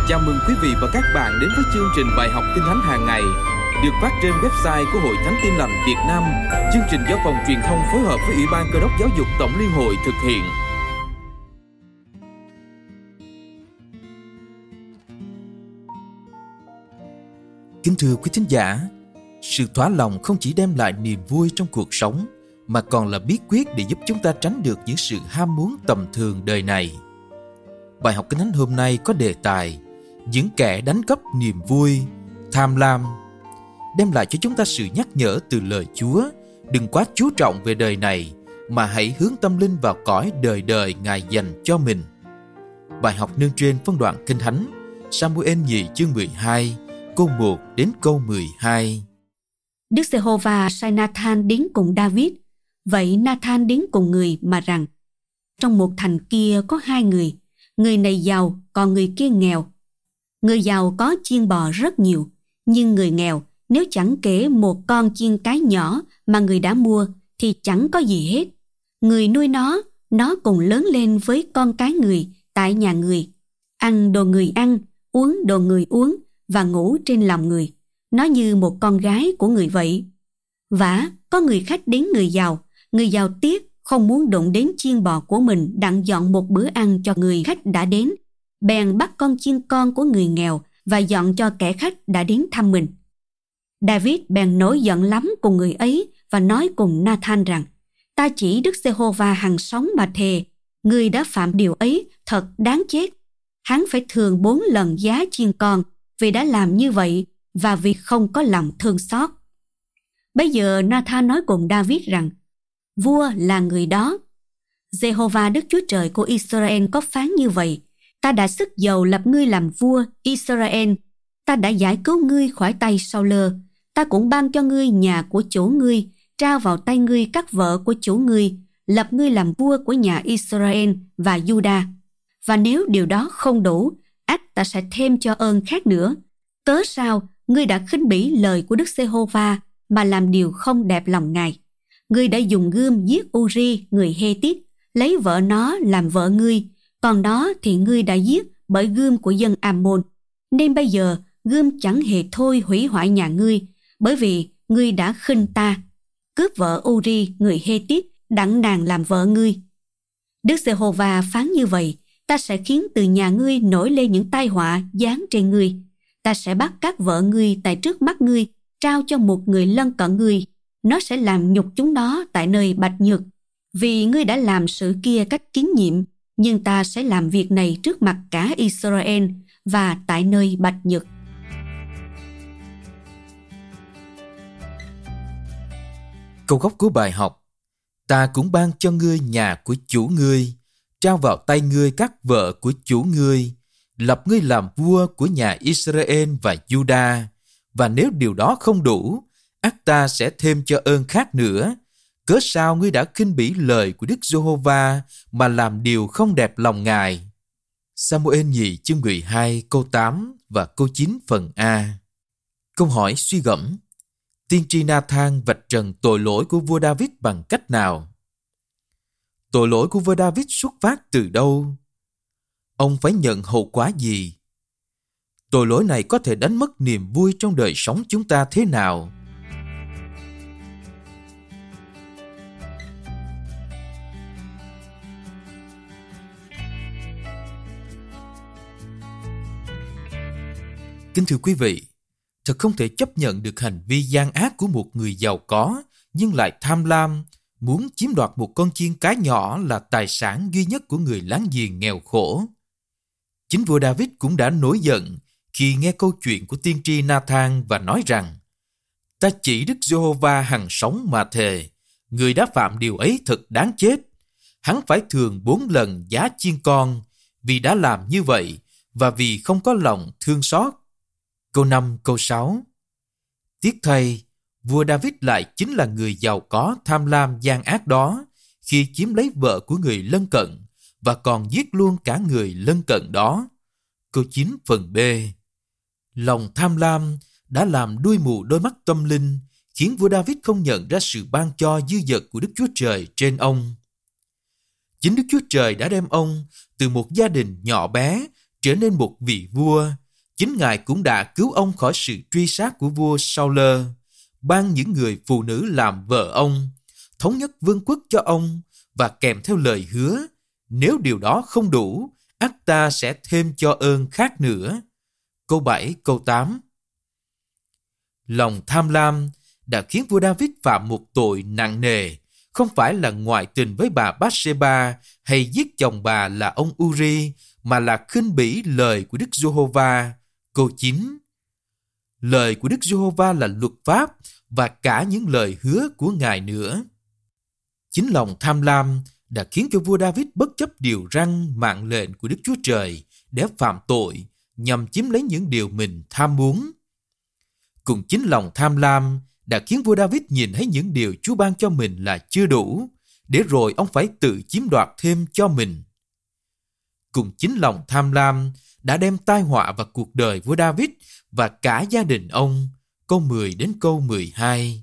Chào mừng quý vị và các bạn đến với chương trình bài học Kinh Thánh hàng ngày được phát trên website của Hội Thánh Tin Lành Việt Nam. Chương trình do Phòng Truyền thông phối hợp với Ủy ban Cơ đốc Giáo dục Tổng Liên hội thực hiện. Kính thưa quý thính giả, sự thỏa lòng không chỉ đem lại niềm vui trong cuộc sống, mà còn là bí quyết để giúp chúng ta tránh được những sự ham muốn tầm thường đời này. Bài học Kinh Thánh hôm nay có đề tài những kẻ đánh cắp niềm vui, tham lam, đem lại cho chúng ta sự nhắc nhở từ lời Chúa, đừng quá chú trọng về đời này, mà hãy hướng tâm linh vào cõi đời đời Ngài dành cho mình. Bài học nêu trên phân đoạn Kinh Thánh Sa-mu-ên nhì chương 12, câu 1 đến câu 12. Đức Giê-hô-va sai Na-than đến cùng David. Vậy Na-than đến cùng người mà rằng: trong một thành kia có hai người này giàu, còn người kia nghèo. Người giàu có chiên bò rất nhiều, nhưng người nghèo nếu chẳng kể một con chiên cái nhỏ mà người đã mua thì chẳng có gì hết. Người nuôi nó cùng lớn lên với con cái người tại nhà người, ăn đồ người ăn, uống đồ người uống và ngủ trên lòng người. Nó như một con gái của người vậy. Vả có người khách đến người giàu tiếc không muốn đụng đến chiên bò của mình đặng dọn một bữa ăn cho người khách đã đến, bèn bắt con chiên con của người nghèo và dọn cho kẻ khách đã đến thăm mình. David bèn nổi giận lắm cùng người ấy và nói cùng Na-than rằng: ta chỉ Đức Giê-hô-va hằng sống mà thề, người đã phạm điều ấy thật đáng chết. Hắn phải thường 4 lần giá chiên con vì đã làm như vậy và vì không có lòng thương xót. Bây giờ Na-than nói cùng David rằng: vua là người đó. Giê-hô-va Đức Chúa Trời của Israel có phán như vậy: ta đã sức dầu lập ngươi làm vua Israel. Ta đã giải cứu ngươi khỏi tay Sau-lơ. Ta cũng ban cho ngươi nhà của chủ ngươi, trao vào tay ngươi các vợ của chủ ngươi, lập ngươi làm vua của nhà Israel và Juda. Và nếu điều đó không đủ, ắt ta sẽ thêm cho ơn khác nữa. Cớ sao ngươi đã khinh bỉ lời của Đức Giê-hô-va mà làm điều không đẹp lòng Ngài? Ngươi đã dùng gươm giết Uri người Hê-tít, lấy vợ nó làm vợ ngươi, còn đó thì ngươi đã giết bởi gươm của dân Am-môn. Nên bây giờ gươm chẳng hề thôi hủy hoại nhà ngươi, bởi vì ngươi đã khinh ta, cướp vợ Uri người Hê-tít đặng nàng làm vợ ngươi. Đức Giê-hô-va phán như vậy: ta sẽ khiến từ nhà ngươi nổi lên những tai họa giáng trên ngươi. Ta sẽ bắt các vợ ngươi tại trước mắt ngươi, trao cho một người lân cận ngươi. Nó sẽ làm nhục chúng nó tại nơi Bạch Nhật. Vì ngươi đã làm sự kia cách kín nhiệm, nhưng ta sẽ làm việc này trước mặt cả Israel và tại nơi Bạch Nhật. Câu gốc của bài học: ta cũng ban cho ngươi nhà của chủ ngươi, trao vào tay ngươi các vợ của chủ ngươi, lập ngươi làm vua của nhà Israel và Juda. Và nếu điều đó không đủ, ắt ta sẽ thêm cho ơn khác nữa. Cớ sao ngươi đã khinh bỉ lời của Đức Giê-hô-va mà làm điều không đẹp lòng Ngài? Sa-mu-ên nhì chương 12 câu 8 và câu 9 phần A. Câu hỏi suy gẫm: tiên tri Na-than vạch trần tội lỗi của vua David bằng cách nào? Tội lỗi của vua David xuất phát từ đâu? Ông phải nhận hậu quả gì? Tội lỗi này có thể đánh mất niềm vui trong đời sống chúng ta thế nào? Kính thưa quý vị, thật không thể chấp nhận được hành vi gian ác của một người giàu có nhưng lại tham lam, muốn chiếm đoạt một con chiên cái nhỏ là tài sản duy nhất của người láng giềng nghèo khổ. Chính vua David cũng đã nổi giận khi nghe câu chuyện của tiên tri Na-than và nói rằng: ta chỉ Đức Giê-hô-va hằng sống mà thề, người đã phạm điều ấy thật đáng chết. Hắn phải thường 4 lần giá chiên con vì đã làm như vậy và vì không có lòng thương xót. Câu 5, câu 6. Tiếc thay, vua David lại chính là người giàu có tham lam gian ác đó khi chiếm lấy vợ của người lân cận và còn giết luôn cả người lân cận đó. Câu 9 phần B. Lòng tham lam đã làm đuôi mù đôi mắt tâm linh, khiến vua David không nhận ra sự ban cho dư dật của Đức Chúa Trời trên ông. Chính Đức Chúa Trời đã đem ông từ một gia đình nhỏ bé trở nên một vị vua, chính Ngài cũng đã cứu ông khỏi sự truy sát của vua Saul, ban những người phụ nữ làm vợ ông, thống nhất vương quốc cho ông và kèm theo lời hứa, nếu điều đó không đủ, ắt ta sẽ thêm cho ơn khác nữa. Câu 7, câu 8. Lòng tham lam đã khiến vua David phạm một tội nặng nề, không phải là ngoại tình với bà Bathsheba hay giết chồng bà là ông Uri, mà là khinh bỉ lời của Đức Giê-hô-va. Câu 9. Lời của Đức Giê-hô-va là luật pháp và cả những lời hứa của Ngài nữa. Chính lòng tham lam đã khiến cho vua David bất chấp điều răn mạng lệnh của Đức Chúa Trời để phạm tội nhằm chiếm lấy những điều mình tham muốn. Cùng chính lòng tham lam đã khiến vua David nhìn thấy những điều Chúa ban cho mình là chưa đủ, để rồi ông phải tự chiếm đoạt thêm cho mình. Cùng chính lòng tham lam đã đem tai họa vào cuộc đời vua David và cả gia đình ông. Câu 10 đến câu 12.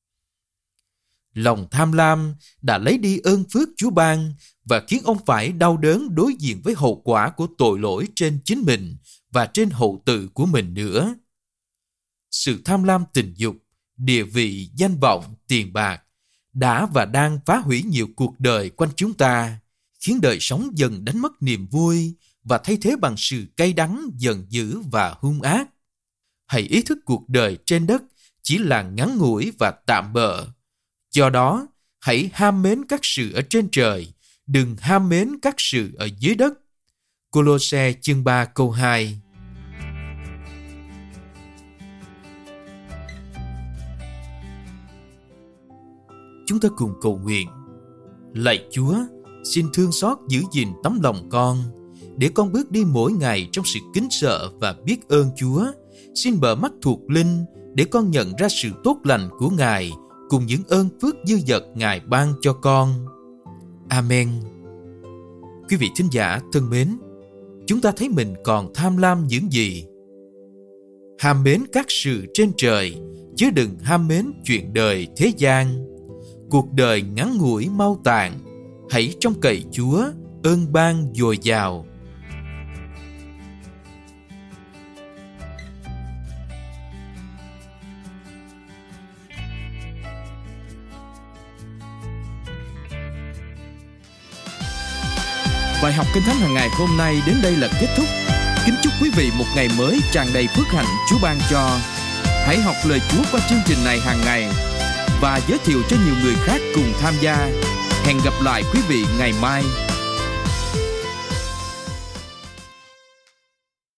Lòng tham lam đã lấy đi ơn phước Chúa ban và khiến ông phải đau đớn đối diện với hậu quả của tội lỗi trên chính mình và trên hậu tự của mình nữa. Sự tham lam tình dục, địa vị, danh vọng, tiền bạc đã và đang phá hủy nhiều cuộc đời quanh chúng ta, khiến đời sống dần đánh mất niềm vui và thay thế bằng sự cay đắng, giận dữ và hung ác. Hãy ý thức cuộc đời trên đất chỉ là ngắn ngủi và tạm bợ. Do đó, hãy ham mến các sự ở trên trời, đừng ham mến các sự ở dưới đất. Cô-lô-se chương 3 câu 2. Chúng ta cùng cầu nguyện. Lạy Chúa, xin thương xót giữ gìn tấm lòng con, để con bước đi mỗi ngày trong sự kính sợ và biết ơn Chúa. Xin mở mắt thuộc linh để con nhận ra sự tốt lành của Ngài cùng những ơn phước dư dật Ngài ban cho con. Amen. Quý vị thính giả thân mến, chúng ta thấy mình còn tham lam những gì? Ham mến các sự trên trời, chứ đừng ham mến chuyện đời thế gian. Cuộc đời ngắn ngủi mau tàn, hãy trông cậy Chúa, ơn ban dồi dào. Bài học Kinh Thánh hàng ngày hôm nay đến đây là kết thúc. Kính chúc quý vị một ngày mới tràn đầy phước hạnh Chúa ban cho. Hãy học lời Chúa qua chương trình này hàng ngày và giới thiệu cho nhiều người khác cùng tham gia. Hẹn gặp lại quý vị ngày mai.